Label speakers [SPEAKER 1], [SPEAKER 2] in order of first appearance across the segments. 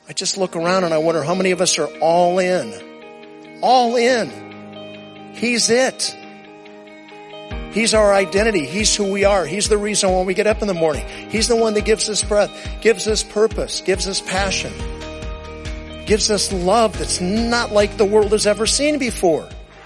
[SPEAKER 1] I just look around and I wonder how many of us are all in. All in. He's it. He's our identity. He's who we are. He's the reason why we get up in the morning. He's the one that gives us breath, gives us purpose, gives us passion, gives us love that's not like the world has ever seen before.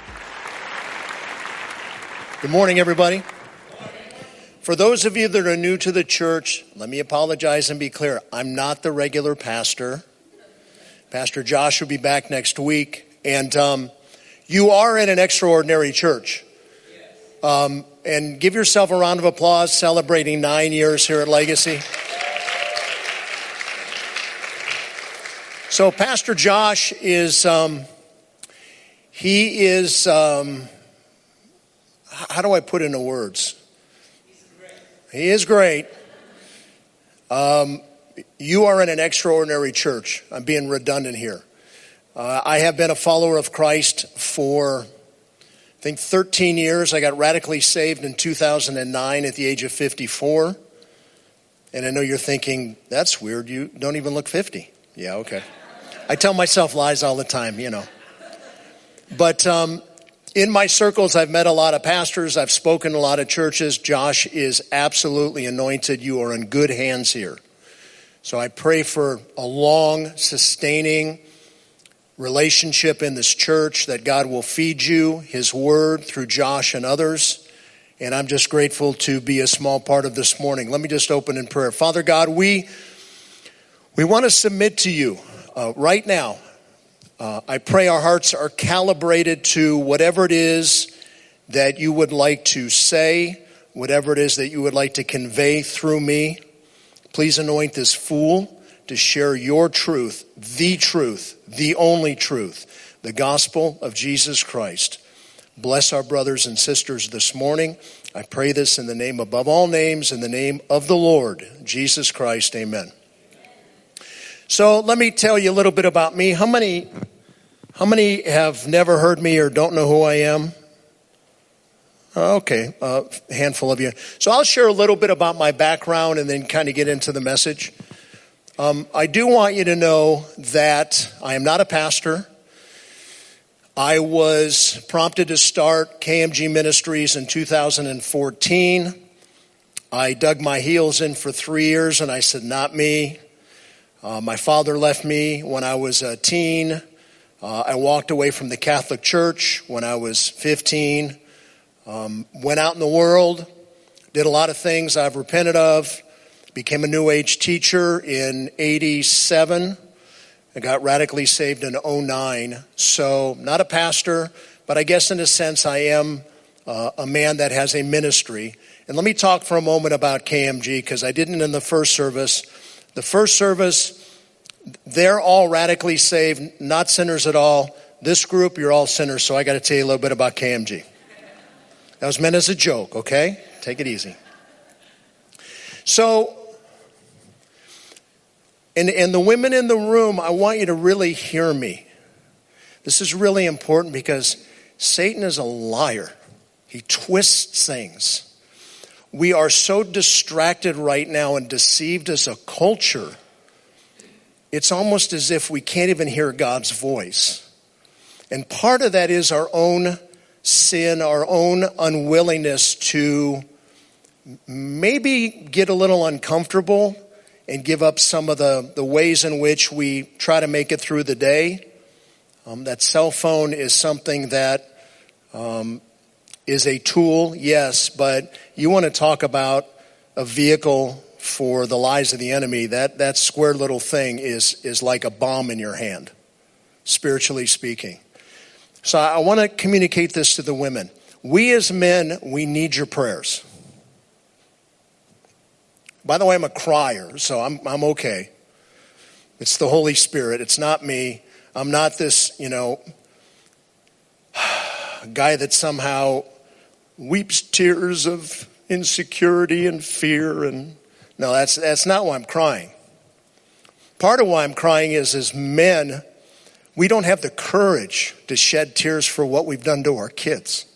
[SPEAKER 1] Good morning, everybody. For those of you that are new to the church, let me apologize and be clear. I'm not the regular pastor. Pastor Josh will be back next week. And you are in an extraordinary church. And give yourself a round of applause celebrating 9 years here at Legacy. So Pastor Josh is, how do I put into words? He is great. You are in an extraordinary church. I'm being redundant here. I have been a follower of Christ for, I think, 13 years. I got radically saved in 2009 at the age of 54. And I know you're thinking, that's weird. You don't even look 50. Yeah, okay. I tell myself lies all the time, you know. But in my circles, I've met a lot of pastors. I've spoken to a lot of churches. Josh is absolutely anointed. You are in good hands here. So I pray for a long, sustaining relationship in this church, that God will feed you His word through Josh and others. And I'm just grateful to be a small part of this morning. Let me just open in prayer. Father God, we want to submit to you right now. I pray our hearts are calibrated to whatever it is that you would like to say, whatever it is that you would like to convey through me. Please anoint this fool to share your truth, the only truth, the gospel of Jesus Christ. Bless our brothers and sisters this morning. I pray this in the name above all names, in the name of the Lord, Jesus Christ. Amen. So let me tell you a little bit about me. How many have never heard me or don't know who I am? Okay, a handful of you. So I'll share a little bit about my background and then kind of get into the message. I do want you to know that I am not a pastor. I was prompted to start KMG Ministries in 2014. I dug my heels in for 3 years and I said, not me. My father left me when I was a teen. I walked away from the Catholic Church when I was 15. Went out in the world, did a lot of things I've repented of. Became a New Age teacher in 87. I got radically saved in 09. So not a pastor, but I guess in a sense I am a man that has a ministry. And let me talk for a moment about KMG, because I didn't in the first service. The first service, they're all radically saved, not sinners at all. This group, you're all sinners, so I got to tell you a little bit about KMG. That was meant as a joke, okay? Take it easy. So, and the women in the room, I want you to really hear me. This is really important because Satan is a liar. He twists things. We are so distracted right now and deceived as a culture. It's almost as if we can't even hear God's voice. And part of that is our own sin, our own unwillingness to maybe get a little uncomfortable and give up some of the ways in which we try to make it through the day. That cell phone is something that is a tool, yes, but you want to talk about a vehicle for the lies of the enemy. That square little thing is like a bomb in your hand, spiritually speaking. So I want to communicate this to the women. We as men, we need your prayers. By the way, I'm a crier, so I'm okay. It's the Holy Spirit. It's not me. I'm not this, guy that somehow weeps tears of insecurity and fear. And no, that's not why I'm crying. Part of why I'm crying is as men, we don't have the courage to shed tears for what we've done to our kids.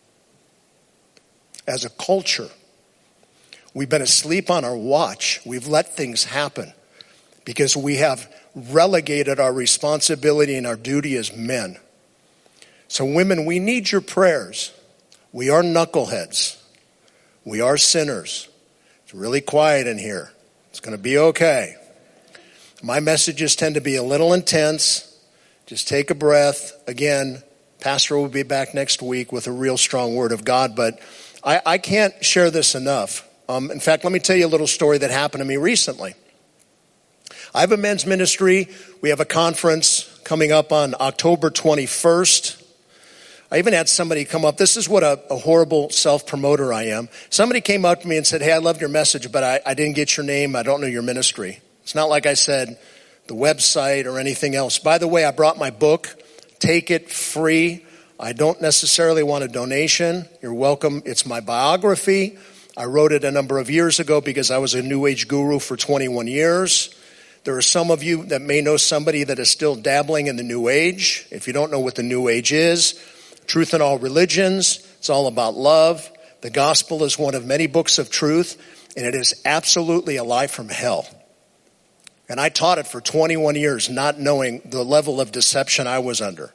[SPEAKER 1] As a culture, we've been asleep on our watch. We've let things happen because we have relegated our responsibility and our duty as men. So women, we need your prayers. We are knuckleheads. We are sinners. It's really quiet in here. It's going to be okay. My messages tend to be a little intense. Just take a breath. Again, Pastor will be back next week with a real strong word of God, but I can't share this enough. In fact, let me tell you a little story that happened to me recently. I have a men's ministry. We have a conference coming up on October 21st. I even had somebody come up. This is what a horrible self-promoter I am. Somebody came up to me and said, hey, I loved your message, but I didn't get your name. I don't know your ministry. It's not like I said the website or anything else. By the way, I brought my book. Take it free. I don't necessarily want a donation. You're welcome. It's my biography. I wrote it a number of years ago because I was a New Age guru for 21 years. There are some of you that may know somebody that is still dabbling in the New Age. If you don't know what the New Age is, Truth in All Religions, it's all about love. The gospel is one of many books of truth, and it is absolutely a lie from hell. And I taught it for 21 years, not knowing the level of deception I was under.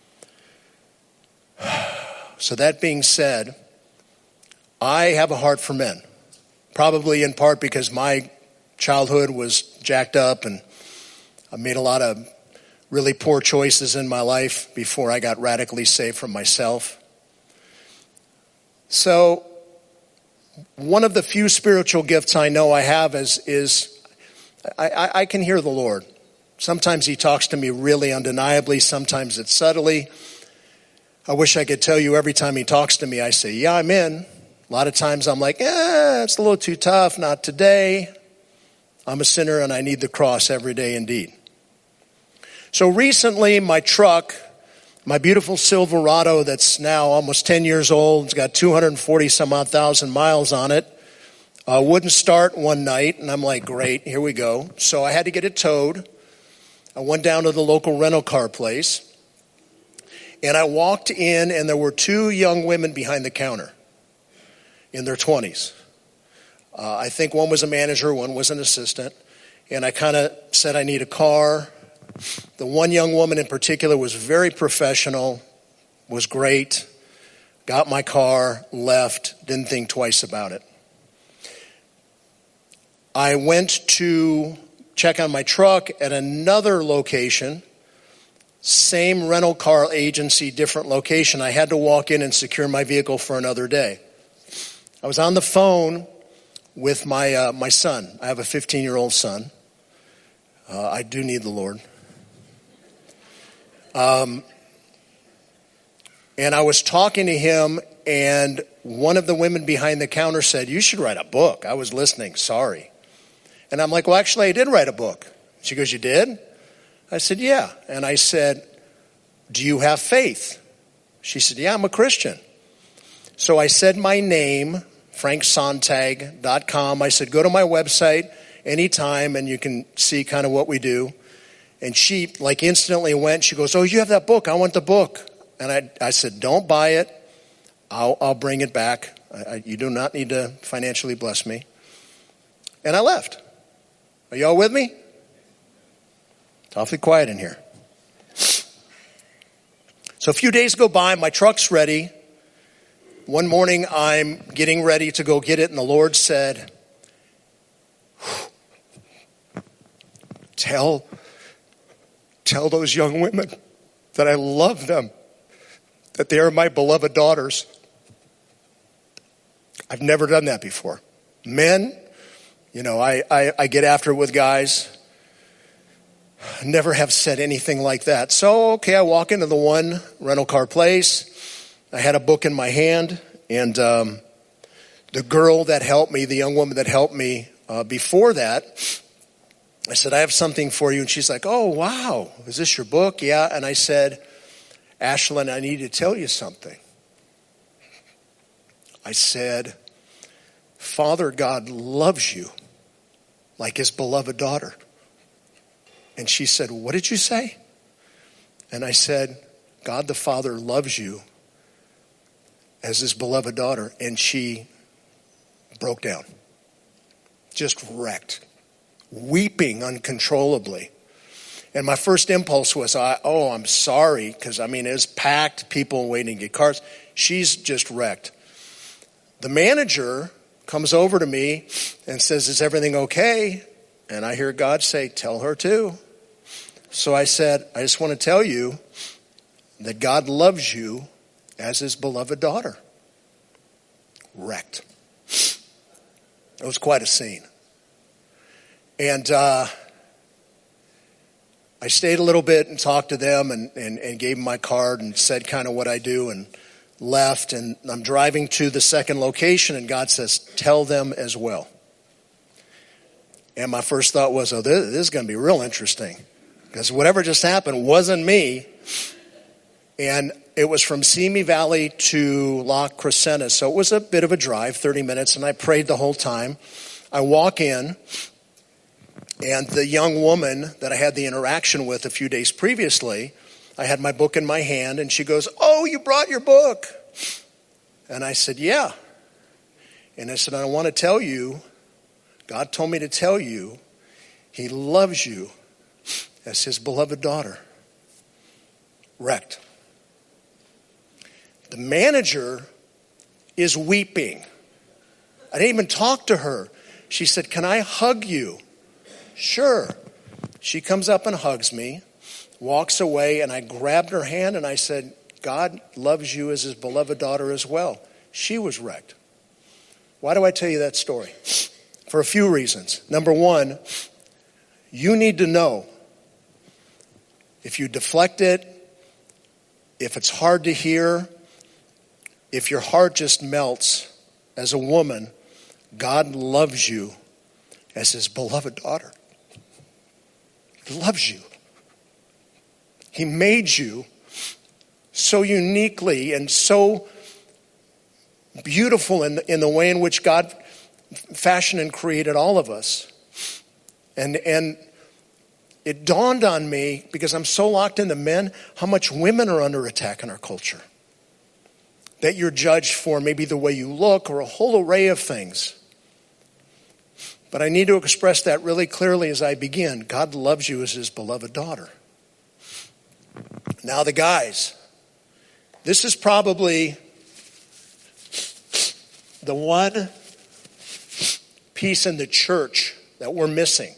[SPEAKER 1] So that being said, I have a heart for men. Probably in part because my childhood was jacked up and I made a lot of really poor choices in my life before I got radically saved from myself. So one of the few spiritual gifts I know I have is I can hear the Lord. Sometimes he talks to me really undeniably. Sometimes it's subtly. I wish I could tell you every time he talks to me, I say, yeah, I'm in. A lot of times I'm like, it's a little too tough. Not today. I'm a sinner and I need the cross every day indeed. So recently my truck, my beautiful Silverado that's now almost 10 years old, it's got 240 some odd thousand miles on it, wouldn't start one night, and I'm like, great, here we go. So I had to get it towed. I went down to the local rental car place, and I walked in, and there were two young women behind the counter in their 20s. I think one was a manager, one was an assistant, and I kind of said I need a car. The one young woman in particular was very professional, was great, got my car, left, didn't think twice about it. I went to check on my truck at another location, same rental car agency, different location. I had to walk in and secure my vehicle for another day. I was on the phone with my son. I have a 15-year-old son. I do need the Lord. And I was talking to him, and one of the women behind the counter said, you should write a book. I was listening, sorry. And I'm like, well, actually, I did write a book. She goes, you did? I said, yeah. And I said, do you have faith? She said, yeah, I'm a Christian. So I said my name, franksontag.com. I said, go to my website anytime and you can see kind of what we do. And she like instantly went, she goes, oh, you have that book. I want the book. And I said, don't buy it. I'll bring it back. You do not need to financially bless me. And I left. Are you all with me? It's awfully quiet in here. So a few days go by, my truck's ready. One morning I'm getting ready to go get it, and the Lord said, tell those young women that I love them, that they are my beloved daughters. I've never done that before. Men, I get after it with guys. Never have said anything like that. So, okay, I walk into the one rental car place. I had a book in my hand, and the girl that helped me, the young woman that helped me before that, I said, I have something for you. And she's like, oh, wow, is this your book? Yeah. And I said, Ashlyn, I need to tell you something. I said, Father God loves you like his beloved daughter. And she said, what did you say? And I said, God the Father loves you as his beloved daughter. And she broke down, just wrecked, weeping uncontrollably. And my first impulse was, I'm sorry, because it was packed, people waiting to get cars. She's just wrecked. The manager comes over to me and says, is everything okay? And I hear God say, tell her too. So I said, I just want to tell you that God loves you as his beloved daughter. Wrecked. It was quite a scene. And I stayed a little bit and talked to them and gave them my card and said kind of what I do and left. And I'm driving to the second location and God says, tell them as well. And my first thought was, this is going to be real interesting. Because whatever just happened wasn't me. And it was from Simi Valley to La Crescenta. So it was a bit of a drive, 30 minutes. And I prayed the whole time. I walk in. And the young woman that I had the interaction with a few days previously, I had my book in my hand. And she goes, oh, you brought your book. And I said, yeah. And I said, I want to tell you, God told me to tell you, he loves you as his beloved daughter. Wrecked. The manager is weeping. I didn't even talk to her. She said, can I hug you? Sure. She comes up and hugs me, walks away, and I grabbed her hand and I said, God loves you as his beloved daughter as well. She was wrecked. Why do I tell you that story? For a few reasons. Number one, you need to know if you deflect it, if it's hard to hear, if your heart just melts as a woman, God loves you as his beloved daughter. He loves you. He made you so uniquely and so beautiful in the way in which God fashioned and created all of us. And it dawned on me, because I'm so locked into men, how much women are under attack in our culture. That you're judged for maybe the way you look or a whole array of things. But I need to express that really clearly as I begin. God loves you as his beloved daughter. Now the guys. This is probably the one piece in the church that we're missing.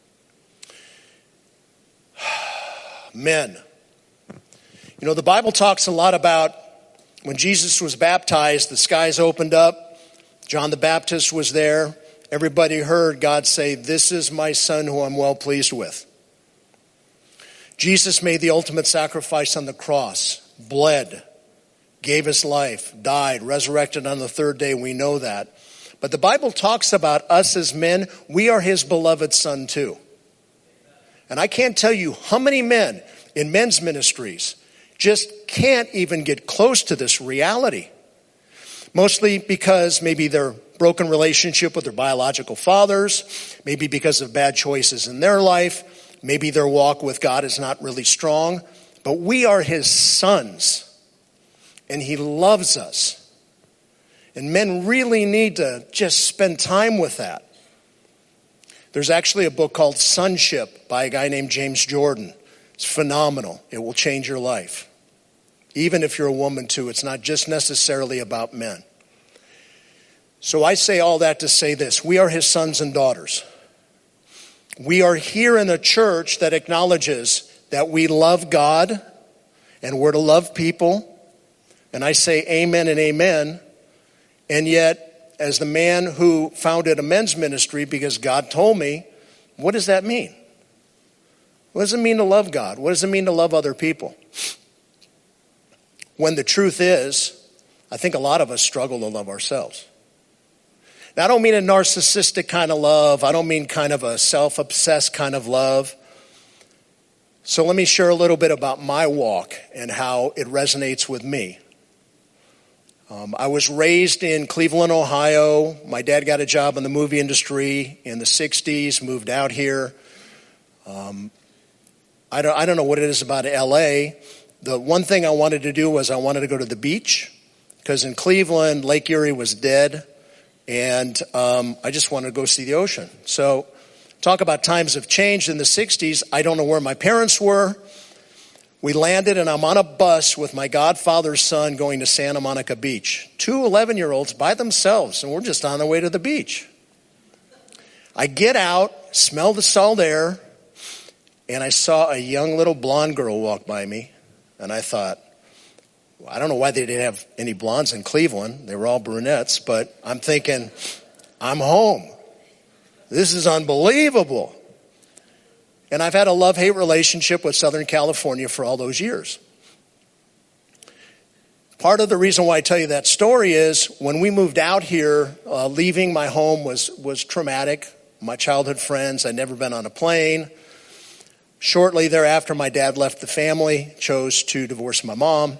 [SPEAKER 1] Men. The Bible talks a lot about when Jesus was baptized, the skies opened up. John the Baptist was there. Everybody heard God say, this is my son who I'm well pleased with. Jesus made the ultimate sacrifice on the cross, bled, gave his life, died, resurrected on the third day. We know that. But the Bible talks about us as men. We are his beloved son too. And I can't tell you how many men in men's ministries just can't even get close to this reality. Mostly because maybe their broken relationship with their biological fathers, maybe because of bad choices in their life, maybe their walk with God is not really strong. But we are his sons, and he loves us. And men really need to just spend time with that. There's actually a book called Sonship by a guy named James Jordan. It's phenomenal. It will change your life. Even if you're a woman too, it's not just necessarily about men. So I say all that to say this. We are his sons and daughters. We are here in a church that acknowledges that we love God and we're to love people. And I say amen and amen. And yet, as the man who founded a men's ministry, because God told me, what does that mean? What does it mean to love God? What does it mean to love other people? When the truth is, I think a lot of us struggle to love ourselves. Now, I don't mean a narcissistic kind of love. I don't mean kind of a self-obsessed kind of love. So let me share a little bit about my walk and how it resonates with me. I was raised in Cleveland, Ohio. My dad got a job in the movie industry in the 60s, moved out here. I don't know what it is about LA. The one thing I wanted to do was I wanted to go to the beach, because in Cleveland, Lake Erie was dead, and I just wanted to go see the ocean. So Talk about times have changed. In the 60s, I don't know where my parents were. We landed and I'm on a bus with my godfather's son going to Santa Monica Beach. 2 11-year-olds by themselves, and we're just on the way to the beach. I get out, smell the salt air, and I saw a young little blonde girl walk by me. And I thought, well, I don't know why they didn't have any blondes in Cleveland. They were all brunettes, but I'm thinking, I'm home. This is unbelievable. And I've had a love-hate relationship with Southern California for all those years. Part of the reason why I tell you that story is when we moved out here, leaving my home was traumatic. My childhood friends, I'd never been on a plane. Shortly thereafter, my dad left the family, chose to divorce my mom.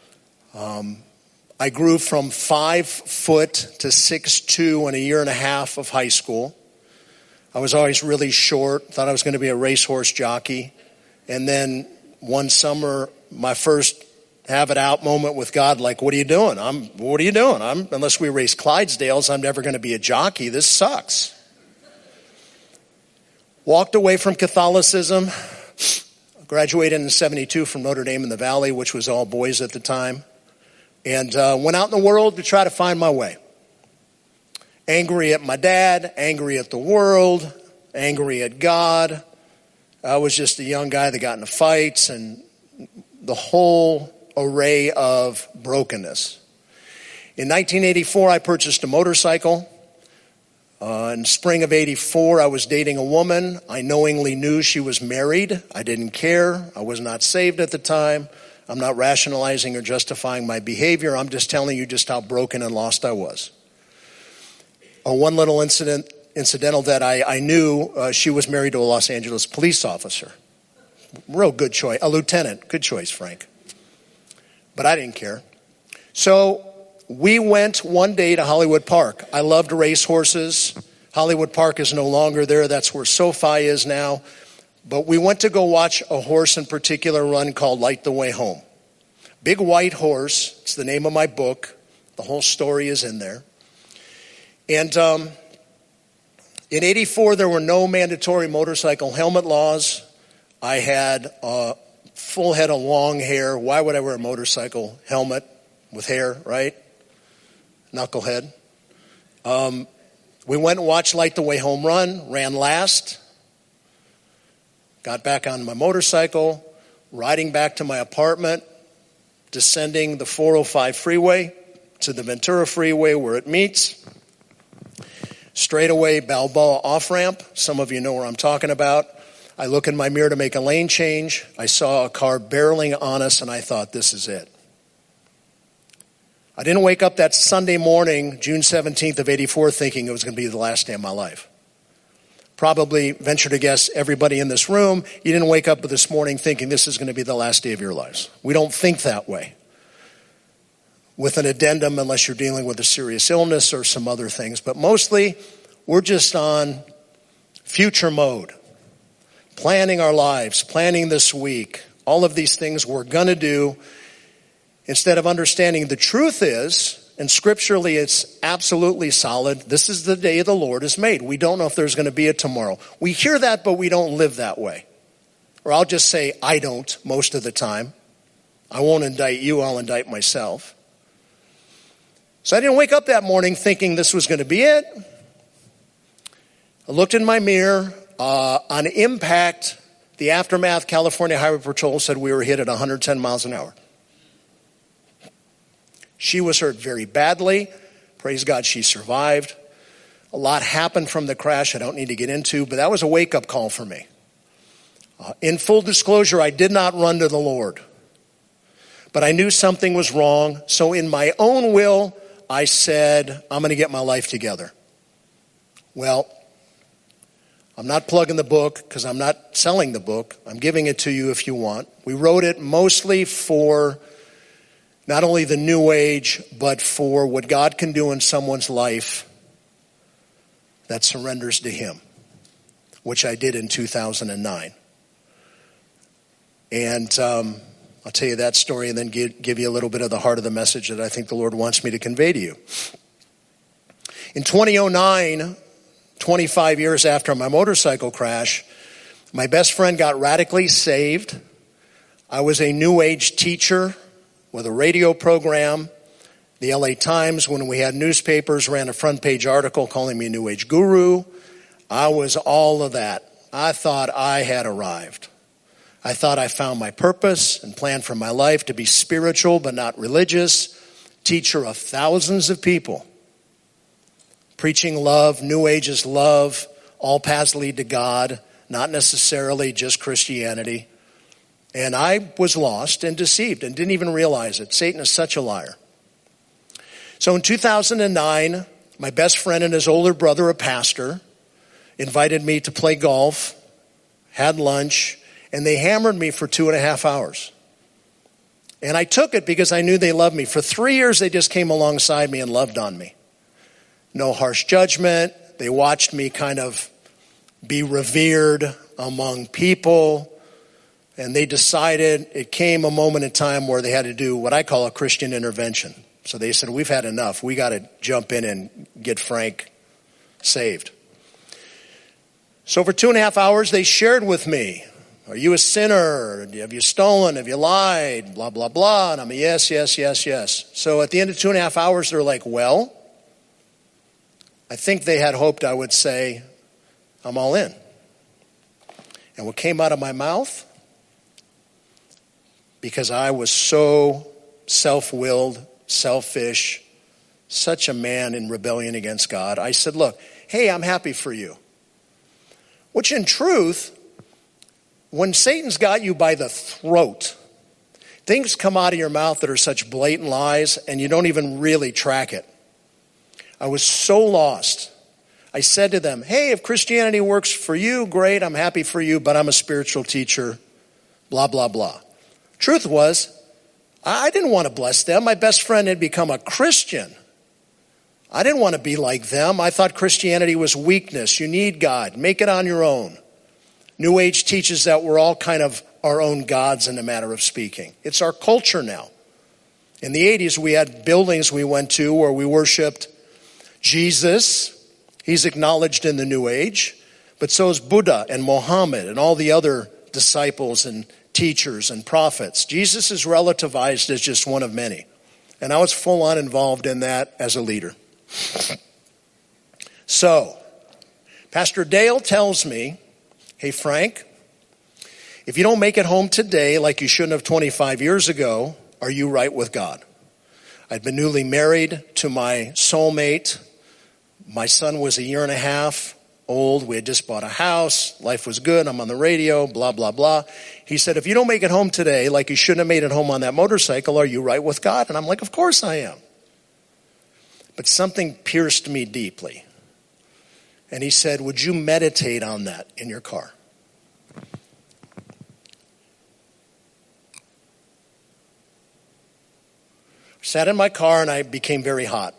[SPEAKER 1] I grew from 5 foot to 6'2" in a year and a half of high school. I was always really short, thought I was going to be a racehorse jockey. And then one summer, my first have it out moment with God, like, what are you doing? Unless we race Clydesdales, I'm never going to be a jockey. This sucks. Walked away from Catholicism, graduated in 72 from Notre Dame in the Valley, which was all boys at the time, and went out in the world to try to find my way. Angry at my dad, angry at the world, angry at God. I was just a young guy that got into fights and the whole array of brokenness. In 1984, I purchased a motorcycle. In spring of 84, I was dating a woman. I knowingly knew she was married. I didn't care. I was not saved at the time. I'm not rationalizing or justifying my behavior. I'm just telling you just how broken and lost I was. One little incidental that I knew, she was married to a Los Angeles police officer. Real good choice. A lieutenant. Good choice, Frank. But I didn't care. So we went one day to Hollywood Park. I loved racehorses. Hollywood Park is no longer there. That's where SoFi is now. But we went to go watch a horse in particular run called Light the Way Home. Big white horse. It's the name of my book. The whole story is in there. And in 84, there were no mandatory motorcycle helmet laws. I had a full head of long hair. Why would I wear a motorcycle helmet with hair, right? Knucklehead. We went and watched Light the Way Home run, ran last, got back on my motorcycle, riding back to my apartment, descending the 405 freeway to the Ventura Freeway where it meets. Straightaway Balboa off-ramp. Some of you know where I'm talking about. I look in my mirror to make a lane change. I saw a car barreling on us, and I thought, this is it. I didn't wake up that Sunday morning, June 17th of 84, thinking it was going to be the last day of my life. Probably venture to guess everybody in this room, you didn't wake up this morning thinking this is going to be the last day of your lives. We don't think that way. With an addendum, unless you're dealing with a serious illness or some other things. But mostly, we're just on future mode. Planning our lives, planning this week. All of these things we're going to do. Instead of understanding the truth is, and scripturally it's absolutely solid, this is the day the Lord has made. We don't know if there's going to be a tomorrow. We hear that, but we don't live that way. Or I'll just say, I don't most of the time. I won't indict you, I'll indict myself. So I didn't wake up that morning thinking this was going to be it. I looked in my mirror. On impact, the aftermath, California Highway Patrol said we were hit at 110 miles an hour. She was hurt very badly. Praise God, she survived. A lot happened from the crash I don't need to get into, but that was a wake-up call for me. In full disclosure, I did not run to the Lord. But I knew something was wrong, so in my own will, I said, I'm going to get my life together. Well, I'm not plugging the book because I'm not selling the book. I'm giving it to you if you want. We wrote it mostly for not only the new age, but for what God can do in someone's life that surrenders to Him, which I did in 2009. And I'll tell you that story and then give you a little bit of the heart of the message that I think the Lord wants me to convey to you. In 2009, 25 years after my motorcycle crash, my best friend got radically saved. I was a New Age teacher with a radio program. The LA Times, when we had newspapers, ran a front page article calling me a New Age guru. I was all of that. I thought I had arrived. I thought I found my purpose and plan for my life to be spiritual but not religious, teacher of thousands of people, preaching love. New Age is love. All paths lead to God, not necessarily just Christianity. And I was lost and deceived and didn't even realize it. Satan is such a liar. So in 2009, my best friend and his older brother, a pastor, invited me to play golf, had lunch, and they hammered me for 2.5 hours. And I took it because I knew they loved me. For 3 years, they just came alongside me and loved on me. No harsh judgment. They watched me kind of be revered among people. And they decided, it came a moment in time where they had to do what I call a Christian intervention. So they said, we've had enough. We got to jump in and get Frank saved. So for 2.5 hours, they shared with me, are you a sinner? Have you stolen? Have you lied? Blah, blah, blah. And I'm a yes, yes, yes, yes. So at the end of 2.5 hours, they're like, well, I think they had hoped I would say, I'm all in. And what came out of my mouth, because I was so self-willed, selfish, such a man in rebellion against God, I said, look, hey, I'm happy for you. Which in truth, when Satan's got you by the throat, things come out of your mouth that are such blatant lies and you don't even really track it. I was so lost. I said to them, hey, if Christianity works for you, great, I'm happy for you, but I'm a spiritual teacher, blah, blah, blah. Truth was, I didn't want to bless them. My best friend had become a Christian. I didn't want to be like them. I thought Christianity was weakness. You need God. Make it on your own. New Age teaches that we're all kind of our own gods in a matter of speaking. It's our culture now. In the 80s, we had buildings we went to where we worshiped Jesus. He's acknowledged in the New Age. But so is Buddha and Muhammad and all the other disciples and teachers and prophets. Jesus is relativized as just one of many. And I was full on involved in that as a leader. So, Pastor Dale tells me, hey Frank, if you don't make it home today like you shouldn't have 25 years ago, are you right with God? I'd been newly married to my soulmate. My son was 1.5 years old. We had just bought a house. Life was good. I'm on the radio, blah, blah, blah. He said, if you don't make it home today like you shouldn't have made it home on that motorcycle, are you right with God? And I'm like, of course I am. But something pierced me deeply. And he said, would you meditate on that in your car? Sat in my car and I became very hot.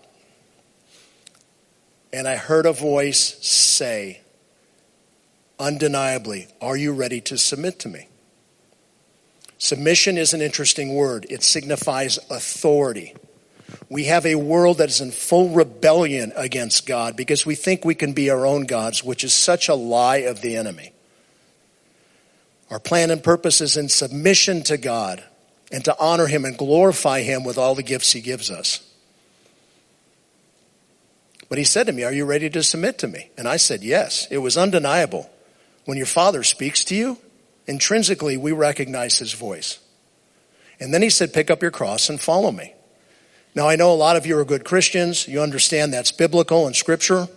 [SPEAKER 1] And I heard a voice say, undeniably, are you ready to submit to me? Submission is an interesting word. It signifies authority. We have a world that is in full rebellion against God because we think we can be our own gods, which is such a lie of the enemy. Our plan and purpose is in submission to God and to honor him and glorify him with all the gifts he gives us. But he said to me, are you ready to submit to me? And I said, yes. It was undeniable. When your Father speaks to you, intrinsically we recognize his voice. And then he said, pick up your cross and follow me. Now I know a lot of you are good Christians. You understand that's biblical and scriptural.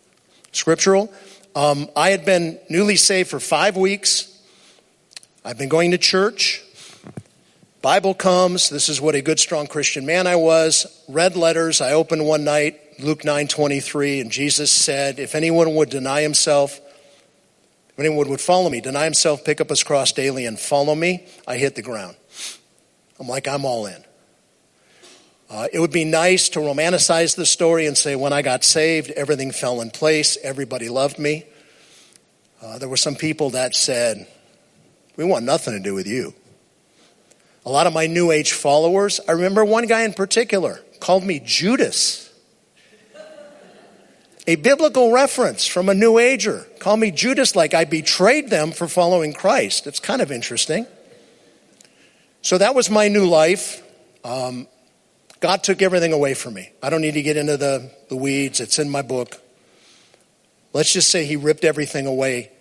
[SPEAKER 1] I had been newly saved for 5 weeks. I've been going to church. Bible comes. This is what a good, strong Christian man I was. Read letters. I opened one night, Luke 9:23, and Jesus said, if anyone would deny himself, if anyone would follow me, deny himself, pick up his cross daily and follow me, I hit the ground. I'm like, I'm all in. It would be nice to romanticize the story and say, when I got saved, everything fell in place. Everybody loved me. There were some people that said, we want nothing to do with you. A lot of my New Age followers, I remember one guy in particular called me Judas. A biblical reference from a New Ager. Call me Judas, like I betrayed them for following Christ. It's kind of interesting. So that was my new life. God took everything away from me. I don't need to get into the weeds. It's in my book. Let's just say he ripped everything away,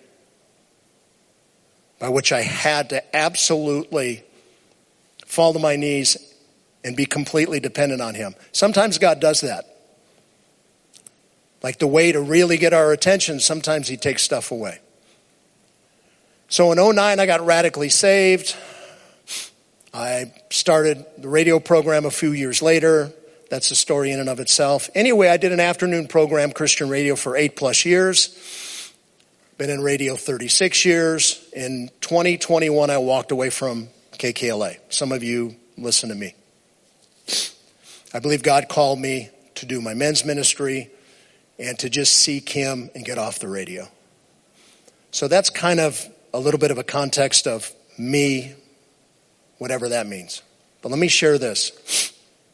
[SPEAKER 1] by which I had to absolutely fall to my knees and be completely dependent on him. Sometimes God does that. Like the way to really get our attention, sometimes he takes stuff away. So in 2009, I got radically saved. I started the radio program a few years later. That's a story in and of itself. Anyway, I did an afternoon program, Christian radio, for 8+ years. Been in radio 36 years. In 2021, I walked away from KKLA. Some of you listen to me. I believe God called me to do my men's ministry and to just seek him and get off the radio. So that's kind of a little bit of a context of me, whatever that means. But let me share this.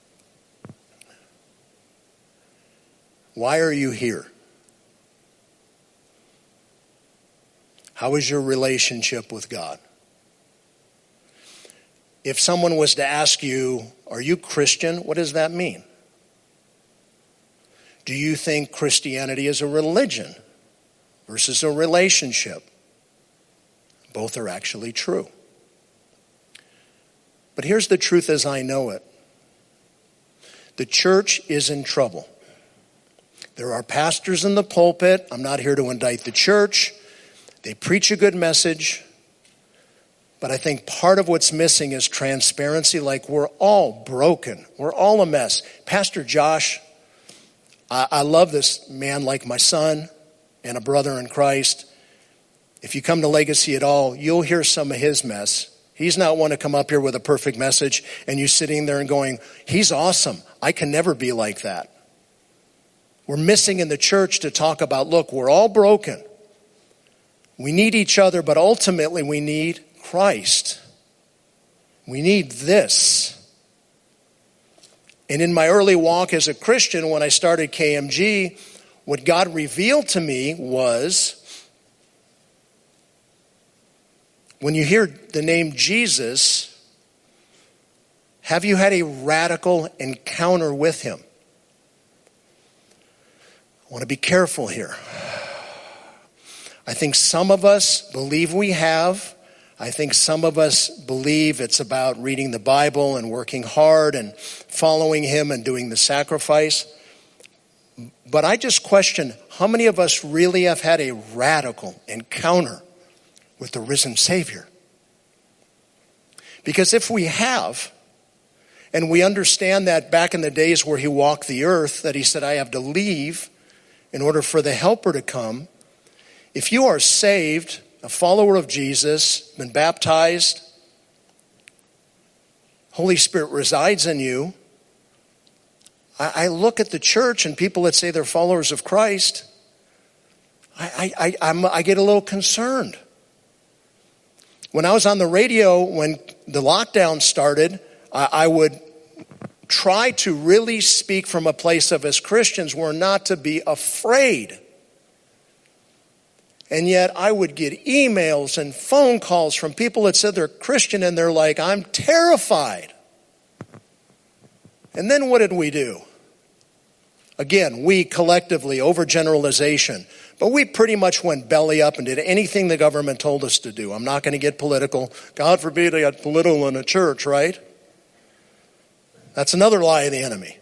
[SPEAKER 1] Why are you here? How is your relationship with God? If someone was to ask you, are you Christian? What does that mean? Do you think Christianity is a religion versus a relationship? Both are actually true. But here's the truth as I know it. The church is in trouble. There are pastors in the pulpit. I'm not here to indict the church. They preach a good message. But I think part of what's missing is transparency. Like, we're all broken. We're all a mess. Pastor Josh, I love this man like my son and a brother in Christ. If you come to Legacy at all, you'll hear some of his mess. He's not one to come up here with a perfect message and you sitting there and going, he's awesome. I can never be like that. We're missing in the church to talk about, look, we're all broken. We need each other, but ultimately we need Christ. We need this. And in my early walk as a Christian, when I started KMG, what God revealed to me was, when you hear the name Jesus, have you had a radical encounter with him? I want to be careful here. I think some of us believe we have. I think some of us believe it's about reading the Bible and working hard and following him and doing the sacrifice. But I just question, how many of us really have had a radical encounter with the risen Savior? Because if we have, and we understand that back in the days where he walked the earth, that he said, I have to leave in order for the helper to come. If you are saved, a follower of Jesus, been baptized, Holy Spirit resides in you. I look at the church and people that say they're followers of Christ, I get a little concerned. When I was on the radio, when the lockdown started, I would try to really speak from a place of, as Christians, we're not to be afraid. And yet I would get emails and phone calls from people that said they're Christian and they're like, I'm terrified. And then what did we do? Again, we collectively, overgeneralization, but we pretty much went belly up and did anything the government told us to do. I'm not going to get political. God forbid I got political in a church, right? That's another lie of the enemy.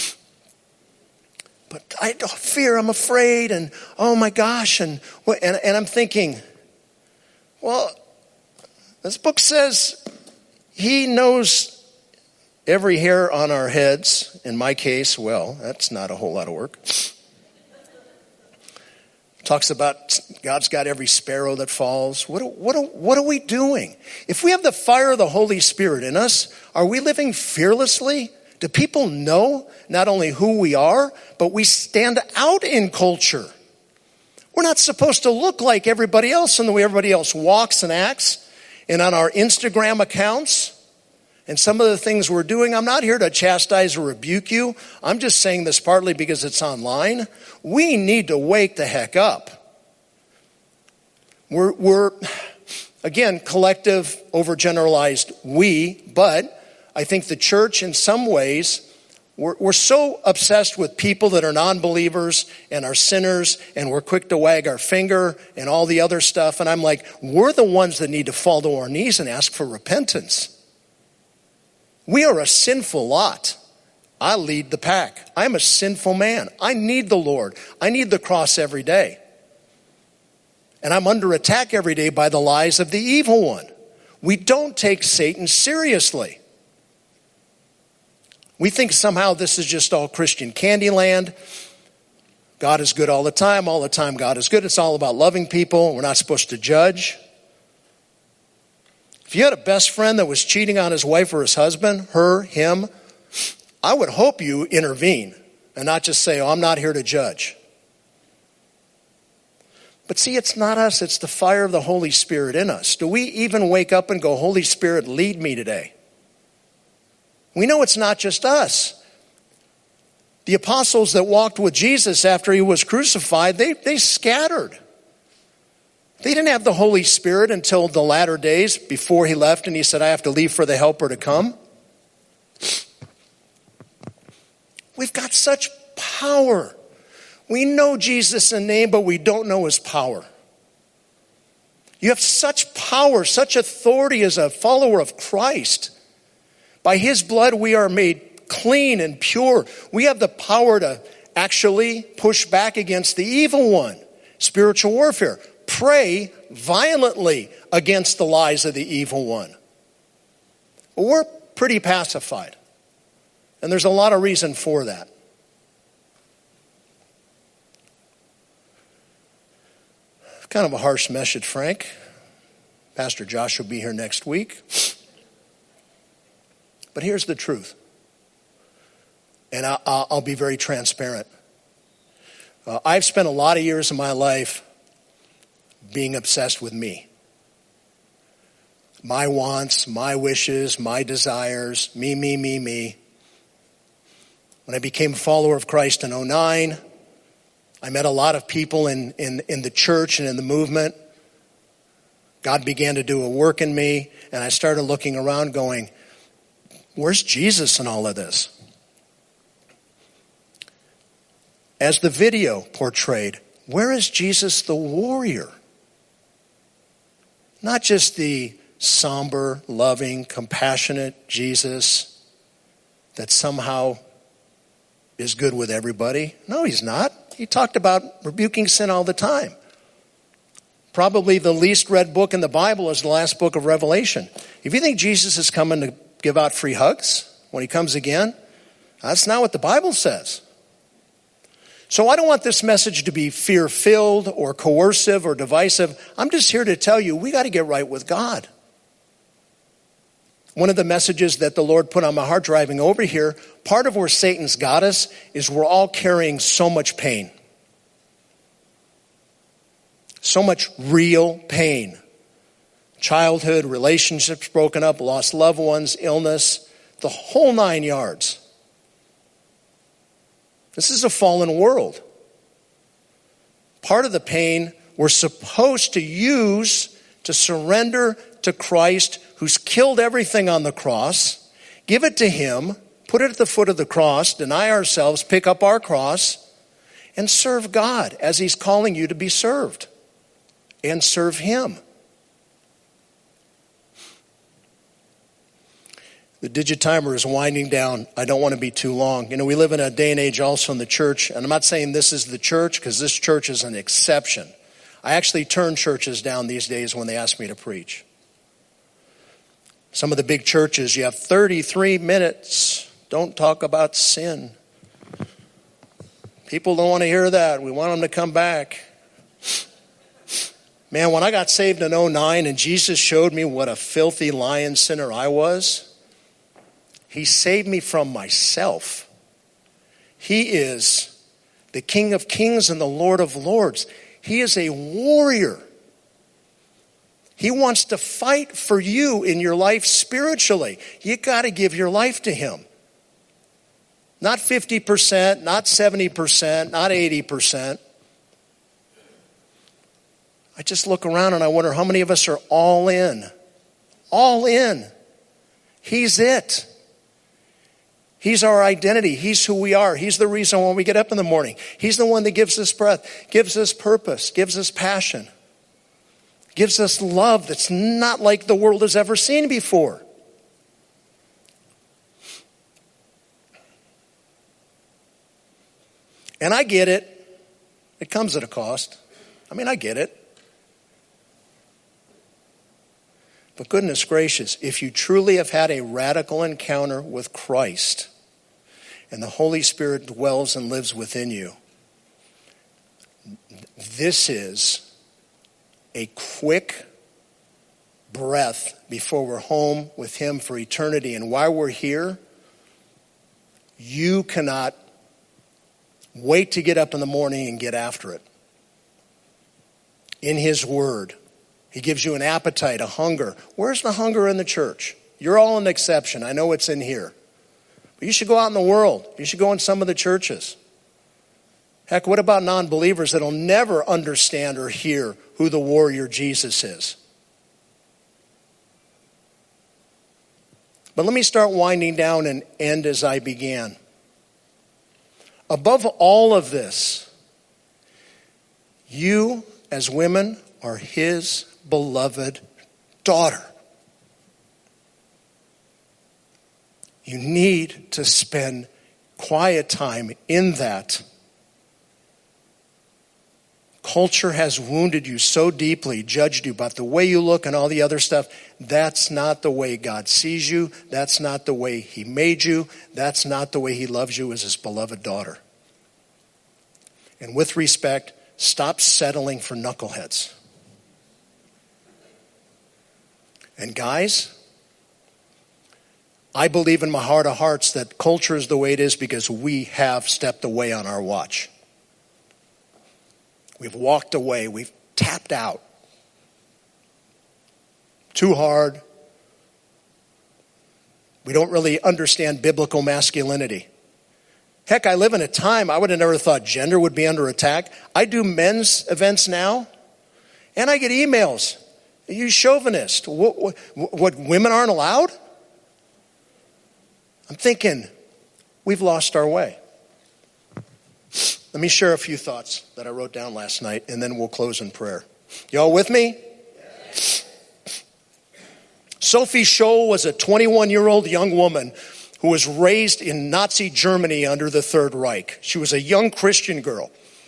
[SPEAKER 1] But I fear, I'm afraid, and oh my gosh, and I'm thinking, well, this book says he knows every hair on our heads. In my case, well, that's not a whole lot of work. Talks about God's got every sparrow that falls. What are we doing? If we have the fire of the Holy Spirit in us, are we living fearlessly? Do people know not only who we are, but we stand out in culture? We're not supposed to look like everybody else in the way everybody else walks and acts. And on our Instagram accounts, And some of the things we're doing, I'm not here to chastise or rebuke you. I'm just saying this partly because it's online. We need to wake the heck up. We're again, collective, overgeneralized we, but I think the church in some ways, we're so obsessed with people that are non-believers and are sinners, and we're quick to wag our finger and all the other stuff. And I'm like, we're the ones that need to fall to our knees and ask for repentance. We are a sinful lot. I lead the pack. I'm a sinful man. I need the Lord. I need the cross every day. And I'm under attack every day by the lies of the evil one. We don't take Satan seriously. We think somehow this is just all Christian candy land. God is good all the time God is good. It's all about loving people. We're not supposed to judge. If you had a best friend that was cheating on his wife or his husband, her, him, I would hope you intervene and not just say, oh, I'm not here to judge. But see, it's not us, it's the fire of the Holy Spirit in us. Do we even wake up and go, Holy Spirit, lead me today? We know it's not just us. The apostles that walked with Jesus after he was crucified, they scattered. They didn't have the Holy Spirit until the latter days before he left and he said, I have to leave for the helper to come. We've got such power. We know Jesus in name, but we don't know his power. You have such power, such authority as a follower of Christ. By his blood, we are made clean and pure. We have the power to actually push back against the evil one. Spiritual warfare. Pray violently against the lies of the evil one. But we're pretty pacified. And there's a lot of reason for that. Kind of a harsh message, Frank. Pastor Josh will be here next week. But here's the truth. And I'll be very transparent. I've spent a lot of years of my life being obsessed with me. My wants, my wishes, my desires, me. When I became a follower of Christ in 2009, I met a lot of people in the church and in the movement. God began to do a work in me, and I started looking around going, where's Jesus in all of this? As the video portrayed, where is Jesus the warrior? Not just the somber, loving, compassionate Jesus that somehow is good with everybody. No, he's not. He talked about rebuking sin all the time. Probably the least read book in the Bible is the last book of Revelation. If you think Jesus is coming to give out free hugs when he comes again, that's not what the Bible says. So I don't want this message to be fear-filled or coercive or divisive. I'm just here to tell you, we got to get right with God. One of the messages that the Lord put on my heart driving over here, part of where Satan's got us is we're all carrying so much pain. So much real pain. Childhood, relationships broken up, lost loved ones, illness, the whole 9 yards. This is a fallen world. Part of the pain we're supposed to use to surrender to Christ, who's killed everything on the cross, give it to him, put it at the foot of the cross, deny ourselves, pick up our cross, and serve God as he's calling you to be served. And serve him. The digitimer is winding down. I don't want to be too long. You know, we live in a day and age also in the church, and I'm not saying this is the church, because this church is an exception. I actually turn churches down these days when they ask me to preach. Some of the big churches, you have 33 minutes. Don't talk about sin. People don't want to hear that. We want them to come back. Man, when I got saved in 2009 and Jesus showed me what a filthy lying sinner I was, he saved me from myself. He is the King of Kings and the Lord of Lords. He is a warrior. He wants to fight for you in your life spiritually. You got to give your life to him. Not 50%, not 70%, not 80%. I just look around and I wonder how many of us are all in. All in. He's it. He's our identity. He's who we are. He's the reason why we get up in the morning. He's the one that gives us breath, gives us purpose, gives us passion, gives us love that's not like the world has ever seen before. And I get it. It comes at a cost. I get it. But goodness gracious, if you truly have had a radical encounter with Christ and the Holy Spirit dwells and lives within you, this is a quick breath before we're home with him for eternity. And while we're here, you cannot wait to get up in the morning and get after it. In his word. He gives you an appetite, a hunger. Where's the hunger in the church? You're all an exception. I know it's in here. But you should go out in the world. You should go in some of the churches. Heck, what about non-believers that'll never understand or hear who the warrior Jesus is? But let me start winding down and end as I began. Above all of this, you as women are his beloved daughter. You need to spend quiet time in that. Culture has wounded you so deeply, judged you about the way you look and all the other stuff. That's not the way God sees you. That's not the way he made you. That's not the way he loves you as his beloved daughter. And with respect, stop settling for knuckleheads. And guys, I believe in my heart of hearts that culture is the way it is because we have stepped away on our watch. We've walked away. We've tapped out. Too hard. We don't really understand biblical masculinity. Heck, I live in a time I would have never thought gender would be under attack. I do men's events now, and I get emails. You chauvinist. What, women aren't allowed? I'm thinking, we've lost our way. Let me share a few thoughts that I wrote down last night, and then we'll close in prayer. Y'all with me? Yes. Sophie Scholl was a 21-year-old young woman who was raised in Nazi Germany under the Third Reich. She was a young Christian girl.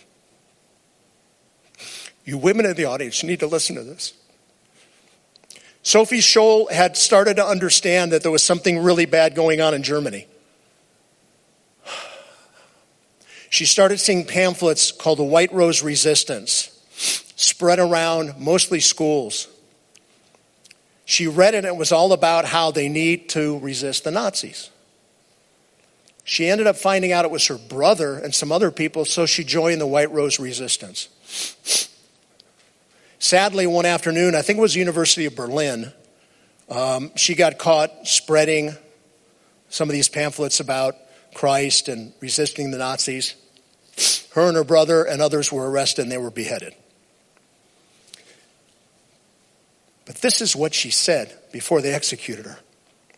[SPEAKER 1] You women in the audience need to listen to this. Sophie Scholl had started to understand that there was something really bad going on in Germany. She started seeing pamphlets called the White Rose Resistance, spread around mostly schools. She read it and it was all about how they need to resist the Nazis. She ended up finding out it was her brother and some other people, so she joined the White Rose Resistance. Sadly, one afternoon, I think it was the University of Berlin, she got caught spreading some of these pamphlets about Christ and resisting the Nazis. Her and her brother and others were arrested and they were beheaded. But this is what she said before they executed her.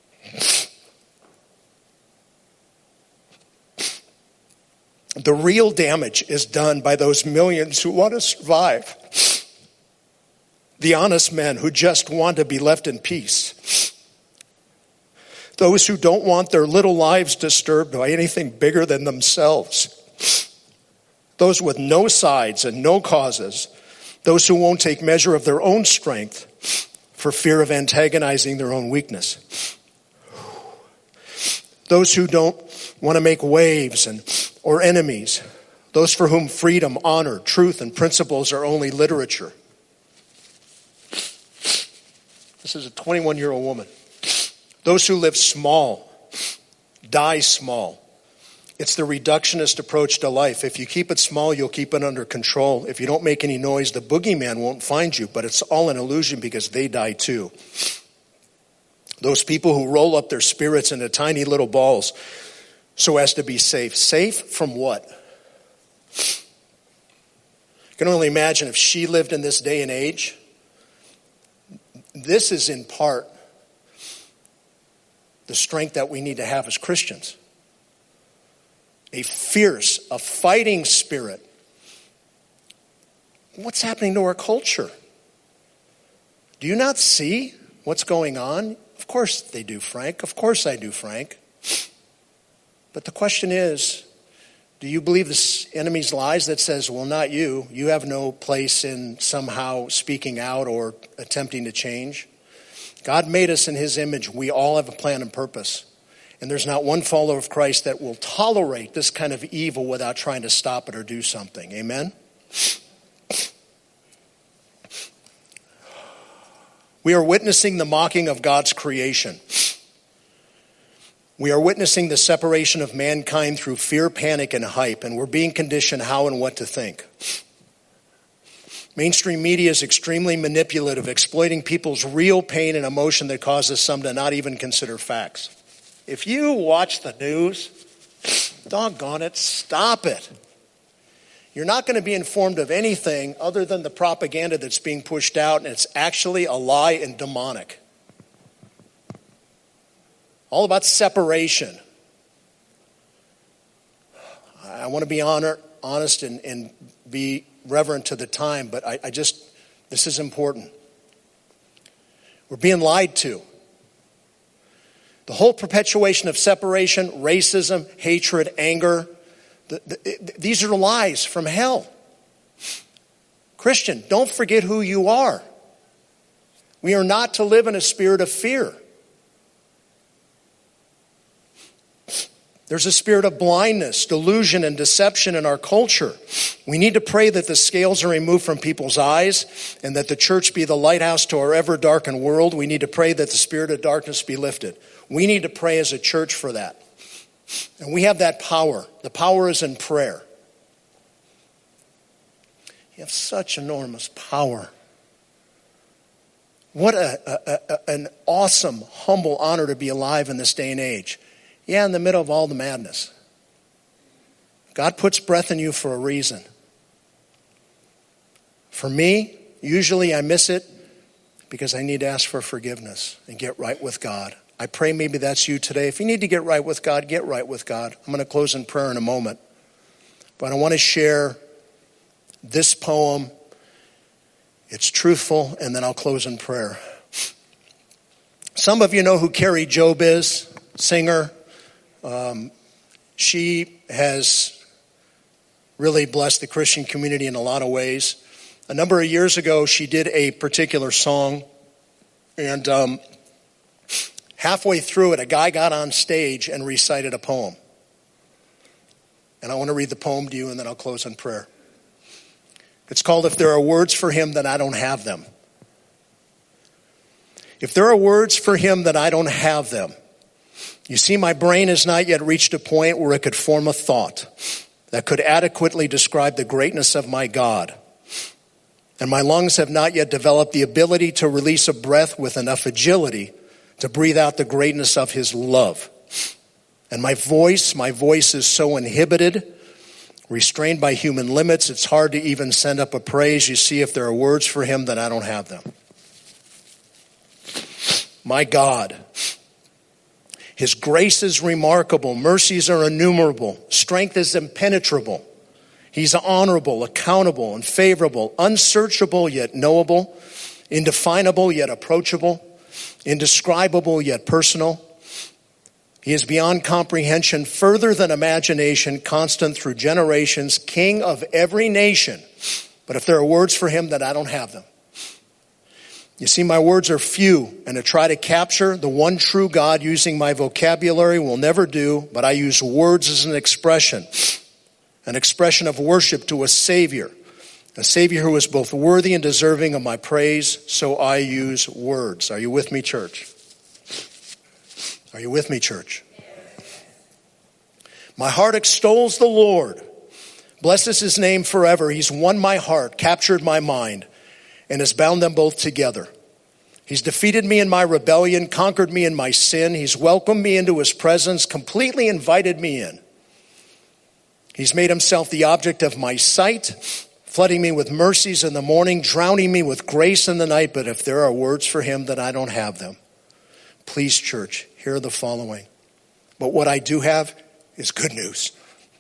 [SPEAKER 1] The real damage is done by those millions who want to survive. The honest men who just want to be left in peace. Those who don't want their little lives disturbed by anything bigger than themselves. Those with no sides and no causes. Those who won't take measure of their own strength for fear of antagonizing their own weakness. Those who don't want to make waves or enemies. Those for whom freedom, honor, truth, and principles are only literature. This is a 21-year-old woman. Those who live small, die small, It's the reductionist approach to life. If you keep it small, you'll keep it under control. If you don't make any noise, the boogeyman won't find you. But it's all an illusion because they die too. Those people who roll up their spirits into tiny little balls so as to be safe. Safe from what? I can only imagine if she lived in this day and age. This is in part the strength that we need to have as Christians. A fierce, a fighting spirit. What's happening to our culture? Do you not see what's going on? Of course they do, Frank. Of course I do, Frank. But the question is, do you believe this enemy's lies that says, well, not you. You have no place in somehow speaking out or attempting to change? God made us in his image. We all have a plan and purpose. And there's not one follower of Christ that will tolerate this kind of evil without trying to stop it or do something. Amen? We are witnessing the mocking of God's creation. We are witnessing the separation of mankind through fear, panic, and hype, and we're being conditioned how and what to think. Mainstream media is extremely manipulative, exploiting people's real pain and emotion that causes some to not even consider facts. If you watch the news, doggone it, stop it. You're not going to be informed of anything other than the propaganda that's being pushed out, and it's actually a lie and demonic. All about separation. I want to be honest and be reverent to the time, but this is important. We're being lied to. The whole perpetuation of separation, racism, hatred, anger, these are lies from hell. Christian, don't forget who you are. We are not to live in a spirit of fear. There's a spirit of blindness, delusion, and deception in our culture. We need to pray that the scales are removed from people's eyes and that the church be the lighthouse to our ever-darkened world. We need to pray that the spirit of darkness be lifted. We need to pray as a church for that. And we have that power. The power is in prayer. You have such enormous power. What an awesome, humble honor to be alive in this day and age. Yeah, in the middle of all the madness. God puts breath in you for a reason. For me, usually I miss it because I need to ask for forgiveness and get right with God. I pray maybe that's you today. If you need to get right with God, get right with God. I'm going to close in prayer in a moment. But I want to share this poem. It's truthful, and then I'll close in prayer. Some of you know who Carrie Job is, singer. She has really blessed the Christian community in a lot of ways. A number of years ago, she did a particular song, and halfway through it, a guy got on stage and recited a poem. And I want to read the poem to you, and then I'll close in prayer. It's called, If There Are Words for Him, Then I Don't Have Them. If there are words for Him, then I don't have them. You see, my brain has not yet reached a point where it could form a thought that could adequately describe the greatness of my God. And my lungs have not yet developed the ability to release a breath with enough agility to breathe out the greatness of His love. And my voice is so inhibited, restrained by human limits, it's hard to even send up a praise. You see, if there are words for Him, then I don't have them. My God, His grace is remarkable. Mercies are innumerable. Strength is impenetrable. He's honorable, accountable, and favorable, unsearchable yet knowable, indefinable yet approachable, indescribable yet personal. He is beyond comprehension, further than imagination, constant through generations, King of every nation. But if there are words for Him, then I don't have them. You see, my words are few, and to try to capture the one true God using my vocabulary will never do, but I use words as an expression of worship to a Savior who is both worthy and deserving of my praise, so I use words. Are you with me, church? Are you with me, church? My heart extols the Lord. Blesses his name forever. He's won my heart, captured my mind, and has bound them both together. He's defeated me in my rebellion, conquered me in my sin. He's welcomed me into his presence, completely invited me in. He's made himself the object of my sight, flooding me with mercies in the morning, drowning me with grace in the night. But if there are words for him, then I don't have them. Please, church, hear the following. But what I do have is good news.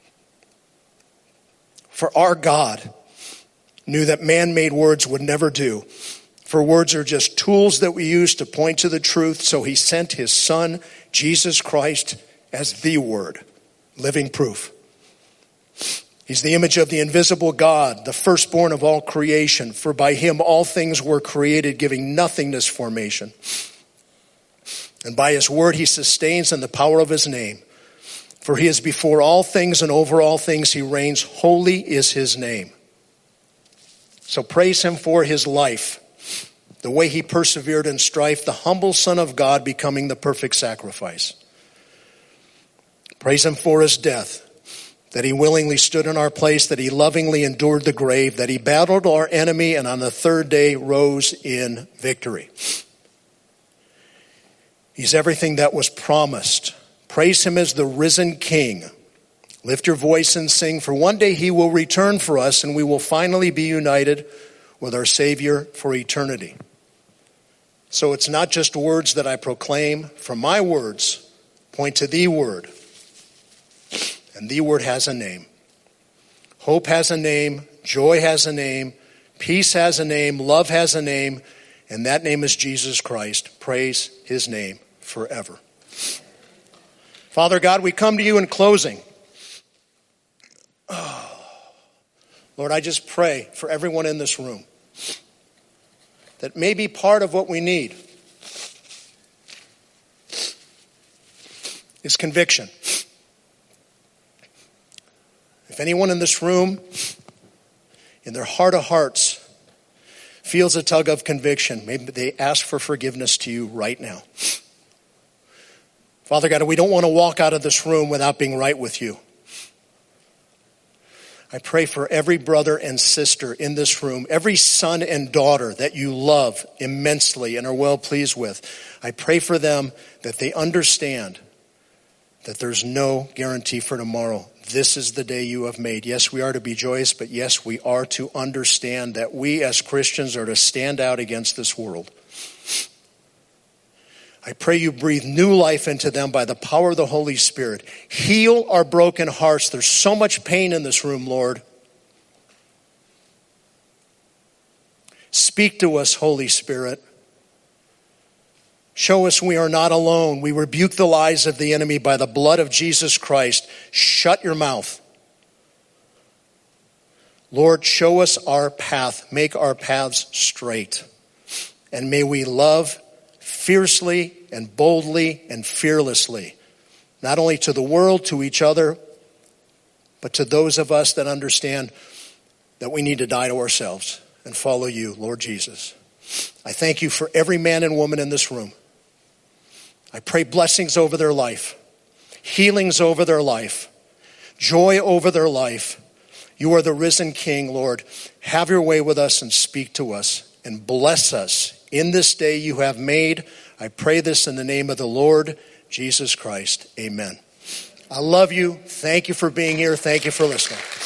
[SPEAKER 1] For our God knew that man-made words would never do. For words are just tools that we use to point to the truth. So he sent his son, Jesus Christ, as the Word, living proof. He's the image of the invisible God, the firstborn of all creation. For by him all things were created, giving nothingness formation. And by his word he sustains in the power of his name. For he is before all things, and over all things he reigns. Holy is his name. So praise him for his life, the way he persevered in strife, the humble Son of God becoming the perfect sacrifice. Praise him for his death, that he willingly stood in our place, that he lovingly endured the grave, that he battled our enemy and on the third day rose in victory. He's everything that was promised. Praise him as the risen King. Lift your voice and sing, for one day he will return for us and we will finally be united with our Savior for eternity. So it's not just words that I proclaim. From my words, point to the Word. And the Word has a name. Hope has a name. Joy has a name. Peace has a name. Love has a name. And that name is Jesus Christ. Praise his name forever. Father God, we come to you in closing. Oh, Lord, I just pray for everyone in this room that may be part of what we need is conviction. If anyone in this room, in their heart of hearts, feels a tug of conviction, maybe they ask for forgiveness to you right now. Father God, we don't want to walk out of this room without being right with you. I pray for every brother and sister in this room, every son and daughter that you love immensely and are well pleased with. I pray for them that they understand that there's no guarantee for tomorrow. This is the day you have made. Yes, we are to be joyous, but yes, we are to understand that we as Christians are to stand out against this world. I pray you breathe new life into them by the power of the Holy Spirit. Heal our broken hearts. There's so much pain in this room, Lord. Speak to us, Holy Spirit. Show us we are not alone. We rebuke the lies of the enemy by the blood of Jesus Christ. Shut your mouth. Lord, show us our path. Make our paths straight. And may we love fiercely and boldly and fearlessly, not only to the world, to each other, but to those of us that understand that we need to die to ourselves and follow you, Lord Jesus. I thank you for every man and woman in this room. I pray blessings over their life, healings over their life, joy over their life. You are the risen King, Lord. Have your way with us and speak to us and bless us in this day you have made. I pray this in the name of the Lord Jesus Christ. Amen. I love you. Thank you for being here. Thank you for listening.